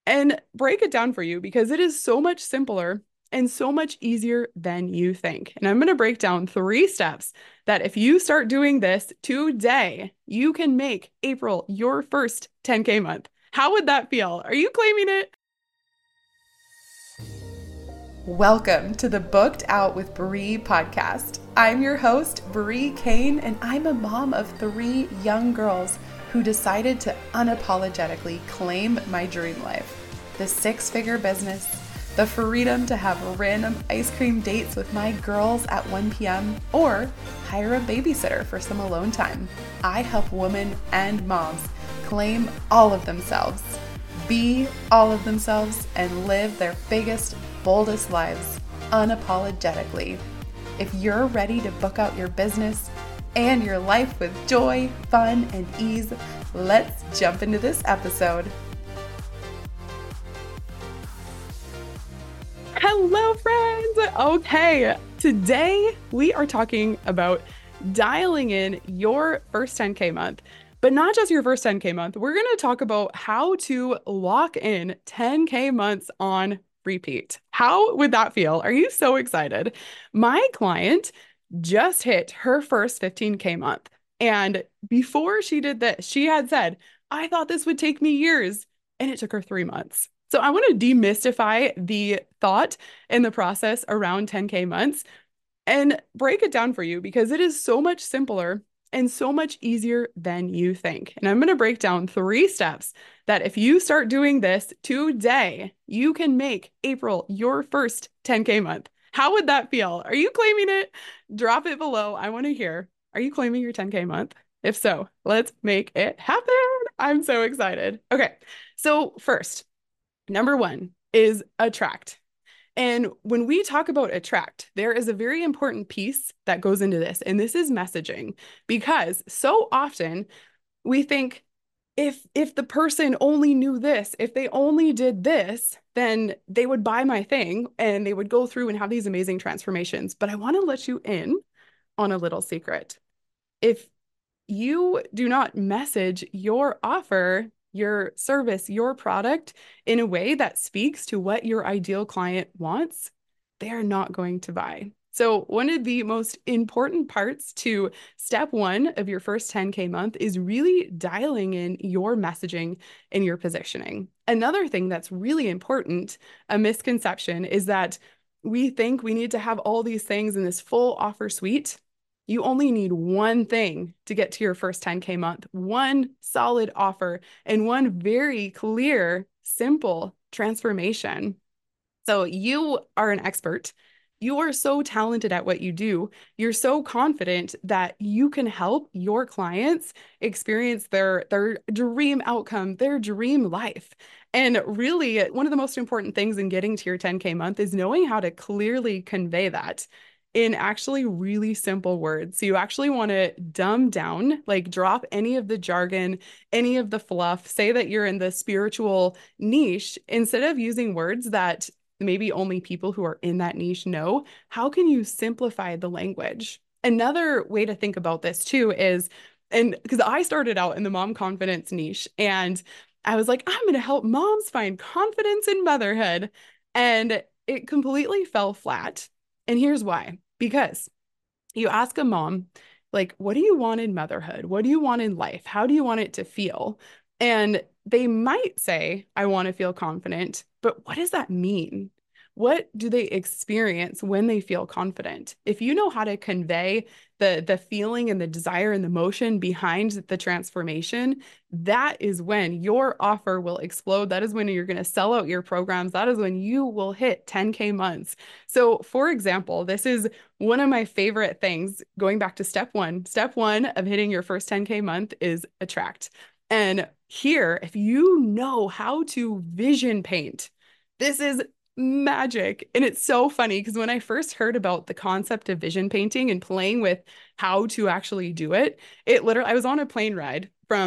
and break it down for you because it is so much simpler and so much easier than you think. And I'm going to break down 3 steps that if you start doing this today, you can make April your first 10K month. How would that feel? Are you claiming it? Welcome to the Booked Out with Bree podcast. I'm your host, Bree Kane, and I'm a mom of 3 young girls who decided to unapologetically claim my dream life. The 6-figure business, the freedom to have random ice cream dates with my girls at 1 p.m., or hire a babysitter for some alone time. I help women and moms claim all of themselves, be all of themselves, and live their biggest, boldest lives unapologetically. If you're ready to book out your business and your life with joy, fun, and ease, let's jump into this episode. Hello, friends. Okay, today we are talking about dialing in your first 10K month. But not just your first 10K month. We're going to talk about how to lock in 10K months on repeat. How would that feel? Are you so excited? My client just hit her first 15K month. And before she did this, she had said, I thought this would take me years. And it took her 3 months. So I want to demystify the thought and the process around 10K months and break it down for you because it is so much simpler and so much easier than you think. And I'm going to break down 3 steps that if you start doing this today, you can make April your first 10K month. How would that feel? Are you claiming it? Drop it below. I want to hear. Are you claiming your 10K month? If so, let's make it happen. I'm so excited. Okay. So, first, number 1 is attract. And when we talk about attract, there is a very important piece that goes into this, and this is messaging, because so often we think if the person only knew this, if they only did this, then they would buy my thing and they would go through and have these amazing transformations. But I want to let you in on a little secret. If you do not message your offer, your service, your product in a way that speaks to what your ideal client wants, they're not going to buy. So, one of the most important parts to step 1 of your first 10K month is really dialing in your messaging and your positioning. Another thing that's really important, a misconception, is that we think we need to have all these things in this full offer suite. You only need one thing to get to your first 10K month, one solid offer, and one very clear, simple transformation. So you are an expert. You are so talented at what you do. You're so confident that you can help your clients experience their dream outcome, their dream life. And really, one of the most important things in getting to your 10K month is knowing how to clearly convey that in actually really simple words. So you actually want to dumb down, like drop any of the jargon, any of the fluff, say that you're in the spiritual niche instead of using words that maybe only people who are in that niche know. How can you simplify the language? Another way to think about this too is, and because I started out in the mom confidence niche and I was like, I'm going to help moms find confidence in motherhood. And it completely fell flat. And here's why. Because you ask a mom, like, what do you want in motherhood? What do you want in life? How do you want it to feel? And they might say, I want to feel confident, but what does that mean? What do they experience when they feel confident? If you know how to convey the feeling and the desire and the motion behind the transformation, that is when your offer will explode. That is when you're going to sell out your programs. That is when you will hit 10K months. So, for example, this is one of my favorite things going back to step 1. Step 1 of hitting your first 10K month is attract. And here, if you know how to vision paint, this is magic. And it's so funny because when I first heard about the concept of vision painting and playing with how to actually do it, it literally, I was on a plane ride from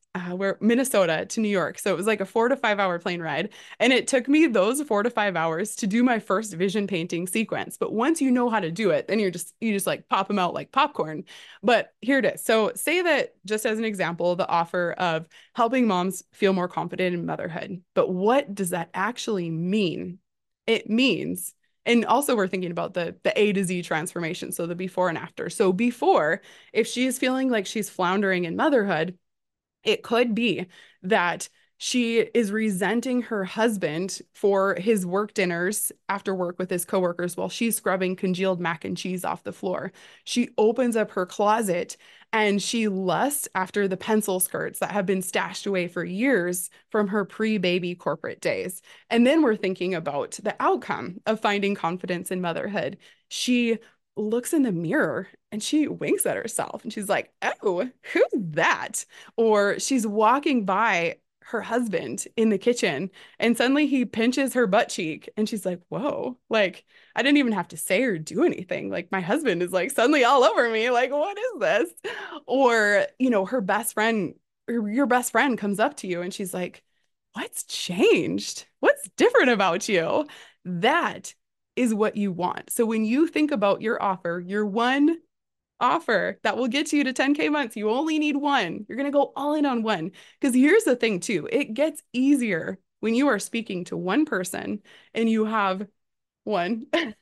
where Minnesota to New York. So it was like a 4 to 5 hour plane ride. And it took me those 4 to 5 hours to do my first vision painting sequence. But once you know how to do it, then you just like pop them out like popcorn. But here it is. So say that just as an example, the offer of helping moms feel more confident in motherhood. But what does that actually mean? It means, and also we're thinking about the A to Z transformation, so the before and after. So before, if she's feeling like she's floundering in motherhood, it could be that she is resenting her husband for his work dinners after work with his coworkers while she's scrubbing congealed mac and cheese off the floor. She opens up her closet and she lusts after the pencil skirts that have been stashed away for years from her pre-baby corporate days. And then we're thinking about the outcome of finding confidence in motherhood. She looks in the mirror and she winks at herself and she's like, "Oh, who's that?" Or she's walking by her husband in the kitchen and suddenly he pinches her butt cheek and she's like, "Whoa, like I didn't even have to say or do anything. Like my husband is like suddenly all over me. Like, what is this?" Or, her best friend, or your best friend comes up to you and she's like, "What's changed? What's different about you?" That is what you want. So when you think about your offer, your one offer that will get you to 10K months, you only need one. You're going to go all in on one. Because here's the thing, too, it gets easier when you are speaking to one person and you have one,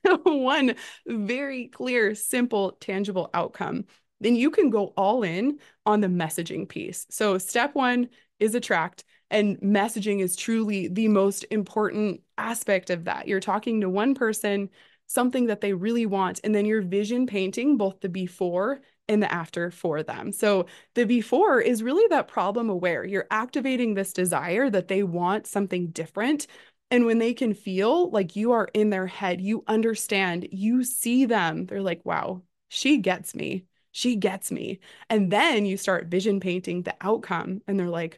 one very clear, simple, tangible outcome. Then you can go all in on the messaging piece. So, step one is attract, and messaging is truly the most important aspect of that. You're talking to one person, something that they really want, and then you're vision painting both the before and the after for them. So, the before is really that problem aware. You're activating this desire that they want something different. And when they can feel like you are in their head, you understand, you see them, they're like, "Wow, she gets me. She gets me." And then you start vision painting the outcome, and they're like,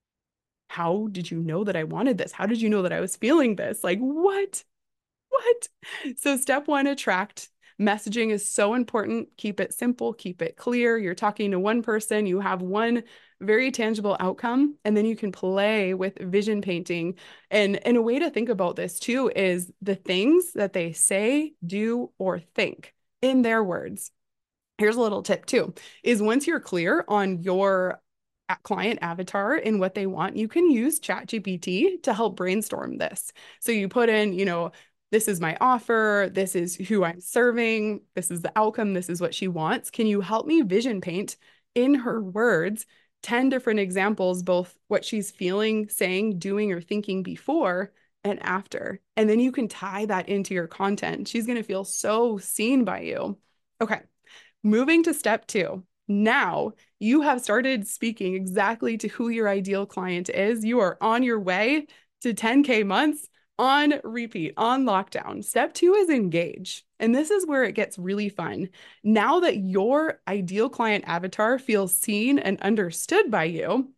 "How did you know that I wanted this? How did you know that I was feeling this? Like, what? What?" So, step one, attract. Messaging is so important. Keep it simple, keep it clear. You're talking to one person, you have one very tangible outcome, and then you can play with vision painting. And a way to think about this too is the things that they say, do, or think in their words. Here's a little tip too, is once you're clear on your client avatar and what they want, you can use ChatGPT to help brainstorm this. So you put in, this is my offer, this is who I'm serving, this is the outcome, this is what she wants. Can you help me vision paint in her words 10 different examples, both what she's feeling, saying, doing, or thinking before and after? And then you can tie that into your content. She's going to feel so seen by you. Okay. Moving to step two. Now you have started speaking exactly to who your ideal client is. You are on your way to 10K months on repeat, on lockdown. Step two is engage. And this is where it gets really fun. Now that your ideal client avatar feels seen and understood by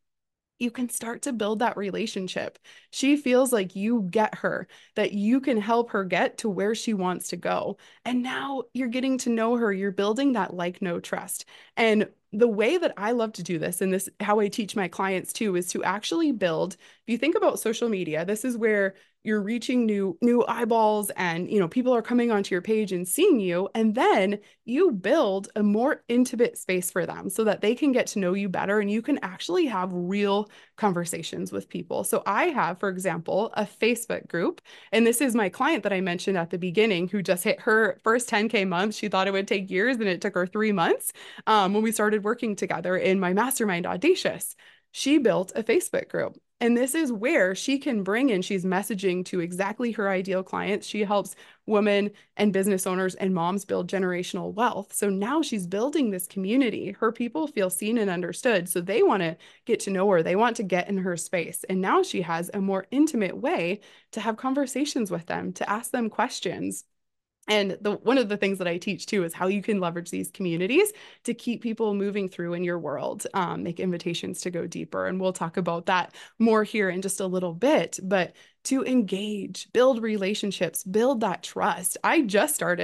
you can start to build that relationship. She feels like you get her, that you can help her get to where she wants to go. And now you're getting to know her. You're building that like, know, trust. And the way that I love to do this, and this how I teach my clients too, is to actually build. If you think about social media, this is where you're reaching new eyeballs and people are coming onto your page and seeing you, and then you build a more intimate space for them so that they can get to know you better and you can actually have real conversations with people. So I have, for example, a Facebook group, and this is my client that I mentioned at the beginning who just hit her first 10K month. She thought it would take years and it took her 3 months when we started working together in my mastermind Audacious. She built a Facebook group. And this is where she can bring in, she's messaging to exactly her ideal clients. She helps women and business owners and moms build generational wealth. So now she's building this community. Her people feel seen and understood. So they want to get to know her. They want to get in her space. And now she has a more intimate way to have conversations with them, to ask them questions. And one of the things that I teach too is how you can leverage these communities to keep people moving through in your world, make invitations to go deeper. And we'll talk about that more here in just a little bit. But to engage, build relationships, build that trust. I just started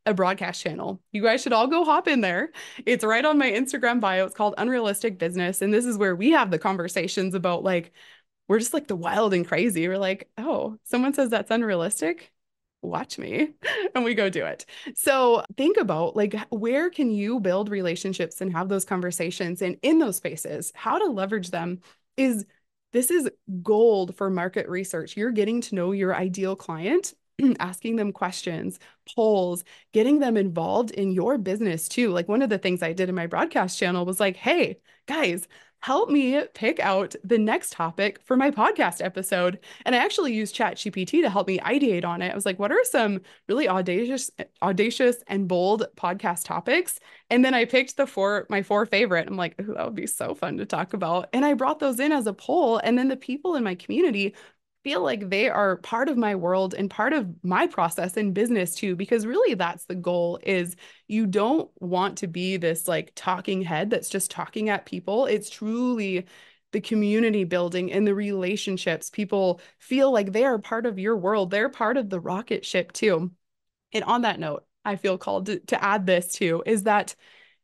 a broadcast channel. You guys should all go hop in there. It's right on my Instagram bio. It's called Unrealistic Business. And this is where we have the conversations about like, we're just like the wild and crazy. We're like, oh, someone says that's unrealistic. Watch me. And we go do it. So think about like, where can you build relationships and have those conversations? And in those spaces, how to leverage them is this is gold for market research. You're getting to know your ideal client, asking them questions, polls, getting them involved in your business too. Like one of the things I did in my broadcast channel was like, hey, guys, help me pick out the next topic for my podcast episode. And I actually used ChatGPT to help me ideate on it. I was like, what are some really audacious and bold podcast topics? And then I picked my four favorite. I'm like, ooh, that would be so fun to talk about. And I brought those in as a poll. And then the people in my community feel like they are part of my world and part of my process in business too, because really that's the goal is you don't want to be this like talking head that's just talking at people. It's truly the community building and the relationships. People feel like they are part of your world. They're part of the rocket ship too. And on that note, I feel called to add this too, is that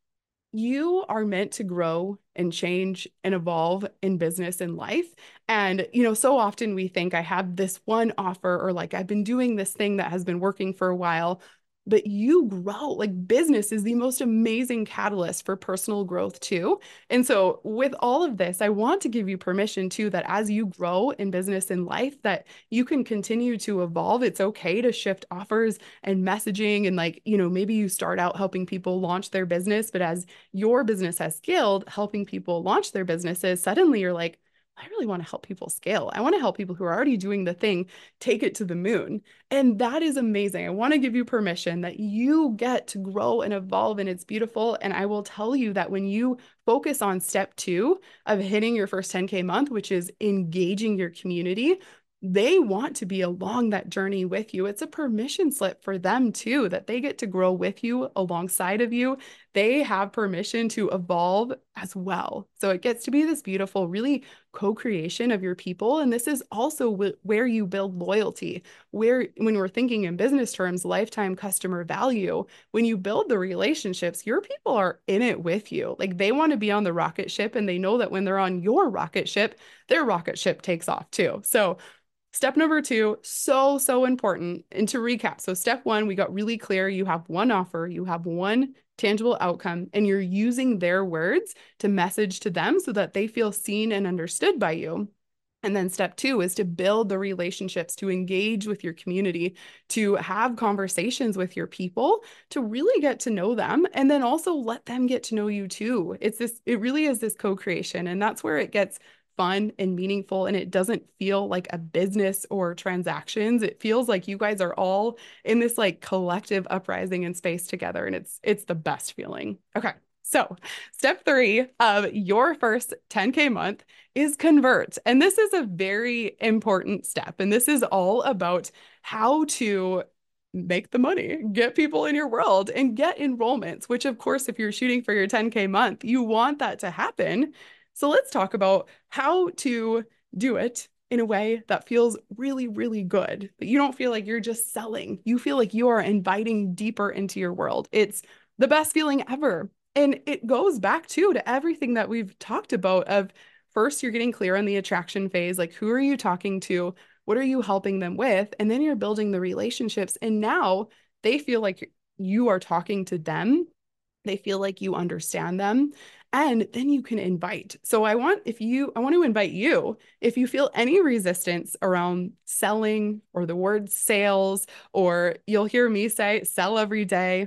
you are meant to grow and change and evolve in business and life. And, so often we think I have this one offer or like I've been doing this thing that has been working for a while, but you grow. Like business is the most amazing catalyst for personal growth too. And so with all of this, I want to give you permission too that as you grow in business and life, that you can continue to evolve. It's okay to shift offers and messaging and like, maybe you start out helping people launch their business, but as your business has scaled, helping people launch their businesses, suddenly you're like, I really want to help people scale. I want to help people who are already doing the thing take it to the moon. And that is amazing. I want to give you permission that you get to grow and evolve, and it's beautiful. And I will tell you that when you focus on step 2 of hitting your first 10K month, which is engaging your community, they want to be along that journey with you. It's a permission slip for them too, that they get to grow with you alongside of you. They have permission to evolve as well. So it gets to be this beautiful, really co-creation of your people. And this is also where you build loyalty, where when we're thinking in business terms, lifetime customer value, when you build the relationships, your people are in it with you. Like they want to be on the rocket ship and they know that when they're on your rocket ship, their rocket ship takes off too. So step number 2, so important. And to recap, so step 1, we got really clear. You have one offer, you have one tangible outcome, and you're using their words to message to them so that they feel seen and understood by you. And then step 2 is to build the relationships, to engage with your community, to have conversations with your people, to really get to know them, and then also let them get to know you too. It really is this co-creation, and that's where it gets fun and meaningful, and it doesn't feel like a business or transactions. It feels like you guys are all in this like collective uprising in space together, and it's the best feeling. Okay. So, step 3 of your first 10K month is convert. And this is a very important step. And this is all about how to make the money, get people in your world, and get enrollments, which, of course, if you're shooting for your 10K month, you want that to happen. So let's talk about how to do it in a way that feels really, really good. That you don't feel like you're just selling. You feel like you are inviting deeper into your world. It's the best feeling ever. And it goes back to everything that we've talked about of first, you're getting clear on the attraction phase. Like, who are you talking to? What are you helping them with? And then you're building the relationships. And now they feel like you are talking to them. They feel like you understand them. And then you can invite. So I want to invite you, if you feel any resistance around selling or the word sales, or you'll hear me say sell every day.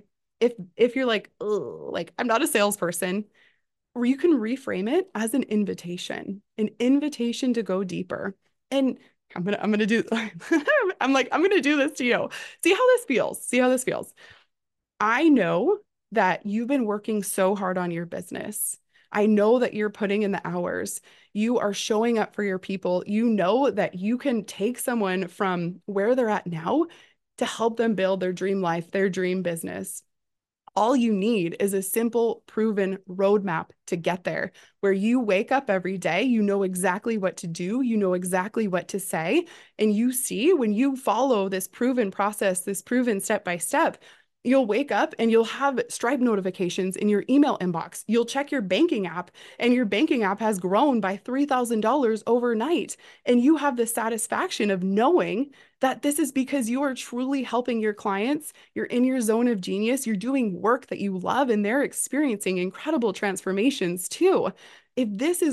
If you're like, oh, like I'm not a salesperson, or you can reframe it as an invitation to go deeper. And I'm gonna do I'm gonna do this to you. See how this feels. See how this feels. I know that you've been working so hard on your business. I know that you're putting in the hours. You are showing up for your people. You know that you can take someone from where they're at now to help them build their dream life, their dream business. All you need is a simple, proven roadmap to get there, where you wake up every day, you know exactly what to do, you know exactly what to say, and you see when you follow this proven process, this proven step by step, You'll wake up and you'll have Stripe notifications in your email inbox. You'll check your banking app, and your banking app has grown by $3,000 overnight. And you have the satisfaction of knowing that this is because you are truly helping your clients. You're in your zone of genius. You're doing work that you love, and they're experiencing incredible transformations too. If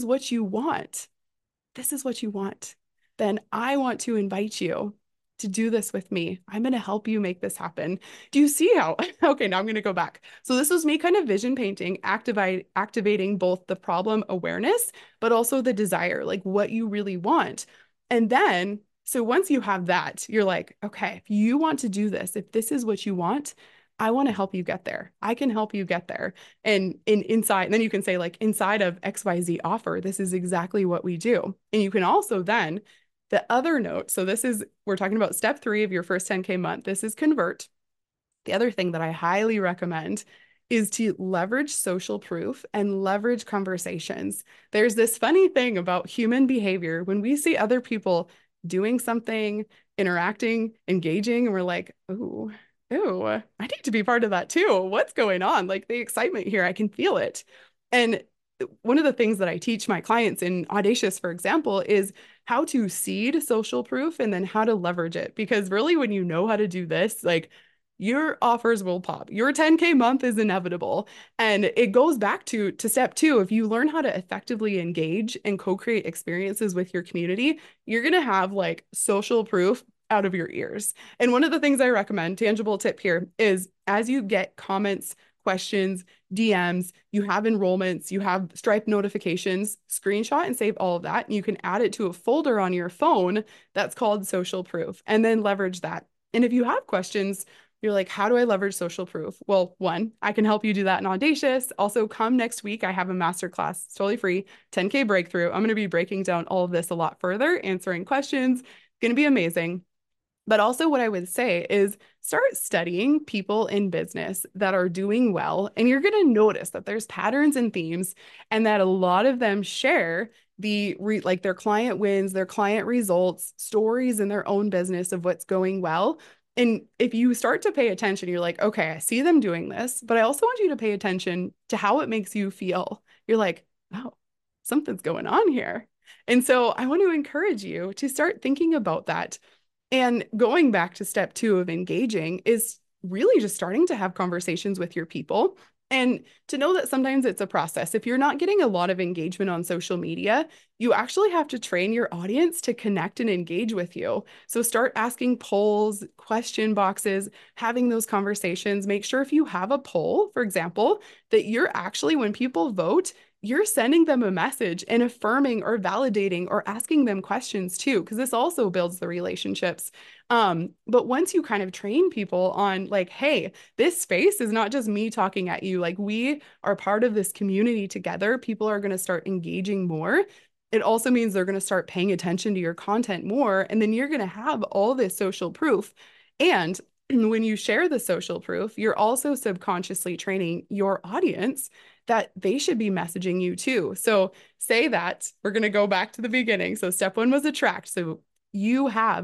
this is what you want, then I want to invite you to do this with me. I'm going to help you make this happen. Do you see how? Okay, now I'm going to go back. So this was me kind of vision painting, activating both the problem awareness, but also the desire, like what you really want. And then, so once you have that, you're like, okay, if you want to do this, if this is what you want, I want to help you get there. I can help you get there. And inside, and then you can say like inside of XYZ offer, this is exactly what we do. And you can also then the other note, so this is, we're talking about step 3 of your first 10K month. This is convert. The other thing that I highly recommend is to leverage social proof and leverage conversations. There's this funny thing about human behavior. When we see other people doing something, interacting, engaging, and we're like, ooh, ooh, I need to be part of that too. What's going on? Like the excitement here, I can feel it. And one of the things that I teach my clients in Audacious, for example, is how to seed social proof and then how to leverage it. Because really, when you know how to do this, like your offers will pop. Your 10K month is inevitable. And it goes back to step 2. If you learn how to effectively engage and co-create experiences with your community, you're going to have like social proof out of your ears. And one of the things I recommend, tangible tip here, is as you get comments, questions, DMs, you have enrollments, you have Stripe notifications, screenshot and save all of that. And you can add it to a folder on your phone that's called social proof, and then leverage that. And if you have questions, you're like, how do I leverage social proof? Well, one, I can help you do that in Audacious. Also, come next week. I have a masterclass. It's totally free, 10K breakthrough. I'm going to be breaking down all of this a lot further, answering questions. It's going to be amazing. But also, what I would say is start studying people in business that are doing well. And you're going to notice that there's patterns and themes, and that a lot of them share like their client wins, their client results, stories in their own business of what's going well. And if you start to pay attention, you're like, okay, I see them doing this, but I also want you to pay attention to how it makes you feel. You're like, oh, something's going on here. And so I want to encourage you to start thinking about that. And going back to step 2 of engaging is really just starting to have conversations with your people, and to know that sometimes it's a process. If you're not getting a lot of engagement on social media, you actually have to train your audience to connect and engage with you. So start asking polls, question boxes, having those conversations. Make sure if you have a poll, for example, that you're actually, when people vote, you're sending them a message and affirming or validating or asking them questions too, because this also builds the relationships. But once you kind of train people on like, hey, this space is not just me talking at you, like we are part of this community together, people are going to start engaging more. It also means they're going to start paying attention to your content more. And then you're going to have all this social proof. And when you share the social proof, you're also subconsciously training your audience that they should be messaging you too. So say that we're going to go back to the beginning. So step 1 was attract. So you have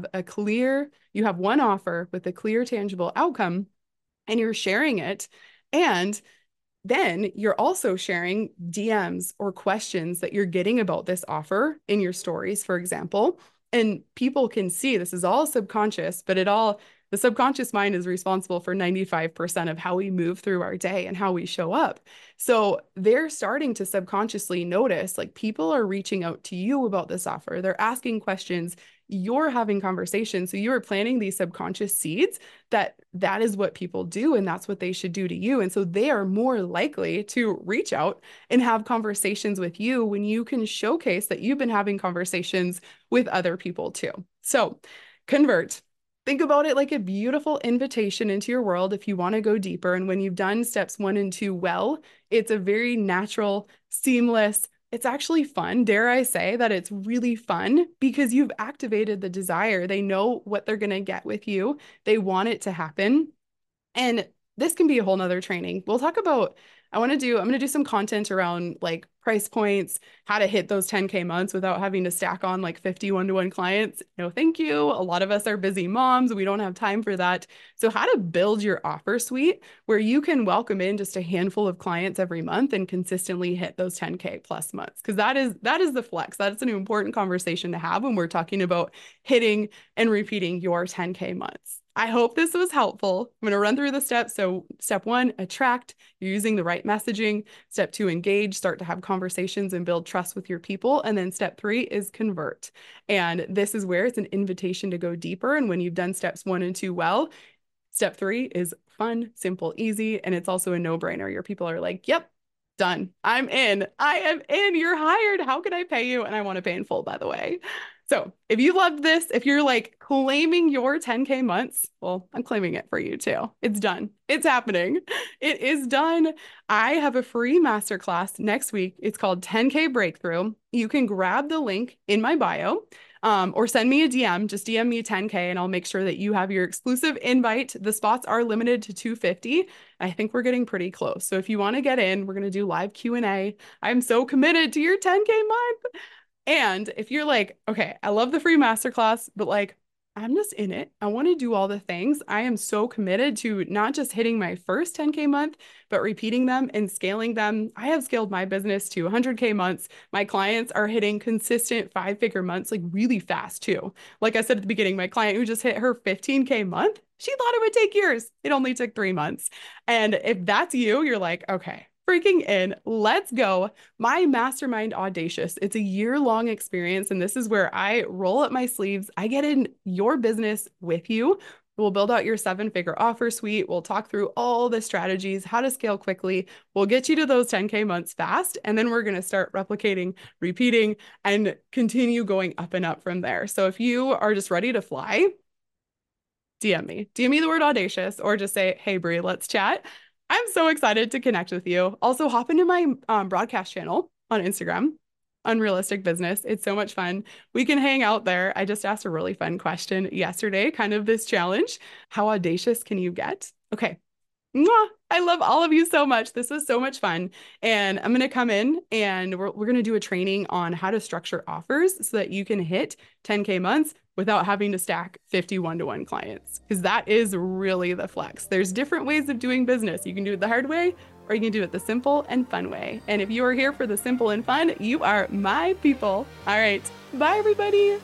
one offer with a clear, tangible outcome, and you're sharing it. And then you're also sharing DMs or questions that you're getting about this offer in your stories, for example. And people can see this is all subconscious, but the subconscious mind is responsible for 95% of how we move through our day and how we show up. So they're starting to subconsciously notice like people are reaching out to you about this offer. They're asking questions. You're having conversations. So you are planting these subconscious seeds that is what people do, and that's what they should do to you. And so they are more likely to reach out and have conversations with you when you can showcase that you've been having conversations with other people too. So convert. Think about it like a beautiful invitation into your world if you want to go deeper. And when you've done steps 1 and 2 well, it's a very natural, seamless, it's actually fun. Dare I say that it's really fun because you've activated the desire. They know what they're going to get with you. They want it to happen. And this can be a whole nother training. We'll talk about I'm going to do some content around like price points, how to hit those 10K months without having to stack on like 50 one-to-one clients. No, thank you. A lot of us are busy moms. We don't have time for that. So how to build your offer suite where you can welcome in just a handful of clients every month and consistently hit those 10K plus months. Because that is the flex. That's an important conversation to have when we're talking about hitting and repeating your 10K months. I hope this was helpful. I'm going to run through the steps. So step 1, attract. You're using the right messaging. Step 2, engage, start to have conversations and build trust with your people. And then step 3 is convert. And this is where it's an invitation to go deeper. And when you've done steps 1 and 2 well, step 3 is fun, simple, easy. And it's also a no-brainer. Your people are like, yep, done. I'm in. I am in. You're hired. How can I pay you? And I want to pay in full, by the way. So if you loved this, if you're like claiming your 10K months, well, I'm claiming it for you too. It's done. It's happening. It is done. I have a free masterclass next week. It's called 10K Breakthrough. You can grab the link in my bio. Or send me a DM, just DM me 10K and I'll make sure that you have your exclusive invite. The spots are limited to 250. I think we're getting pretty close. So if you want to get in, we're going to do live Q&A. I'm so committed to your 10K month. And if you're like, okay, I love the free masterclass, but like, I'm just in it. I want to do all the things. I am so committed to not just hitting my first 10K month, but repeating them and scaling them. I have scaled my business to 100K months. My clients are hitting consistent 5-figure months, like really fast too. Like I said at the beginning, my client who just hit her 15K month, she thought it would take years. It only took 3 months. And if that's you, you're like, okay, freaking in. Let's go. My mastermind Audacious. It's a year-long experience. And this is where I roll up my sleeves. I get in your business with you. We'll build out your 7-figure offer suite. We'll talk through all the strategies, how to scale quickly. We'll get you to those 10K months fast. And then we're going to start replicating, repeating, and continue going up and up from there. So if you are just ready to fly, DM me the word audacious, or just say, hey, Brie, let's chat. I'm so excited to connect with you. Also, hop into my broadcast channel on Instagram, Unrealistic Business. It's so much fun. We can hang out there. I just asked a really fun question yesterday, kind of this challenge. How audacious can you get? Okay. Mwah! I love all of you so much. This was so much fun. And I'm going to come in and we're going to do a training on how to structure offers so that you can hit 10K months without having to stack 50 one-to-one clients, because that is really the flex. There's different ways of doing business. You can do it the hard way, or you can do it the simple and fun way. And if you are here for the simple and fun, you are my people. All right. Bye, everybody.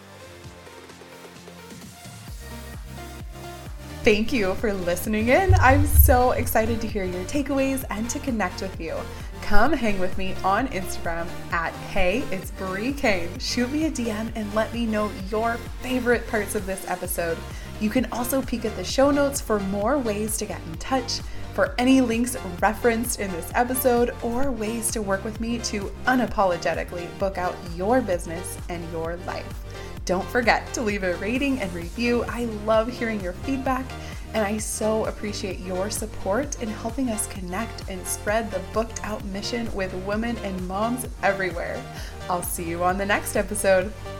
Thank you for listening in. I'm so excited to hear your takeaways and to connect with you. Come hang with me on Instagram at Hey, it's Brie Kane. Shoot me a DM and let me know your favorite parts of this episode. You can also peek at the show notes for more ways to get in touch, for any links referenced in this episode, or ways to work with me to unapologetically book out your business and your life. Don't forget to leave a rating and review. I love hearing your feedback, and I so appreciate your support in helping us connect and spread the booked out mission with women and moms everywhere. I'll see you on the next episode.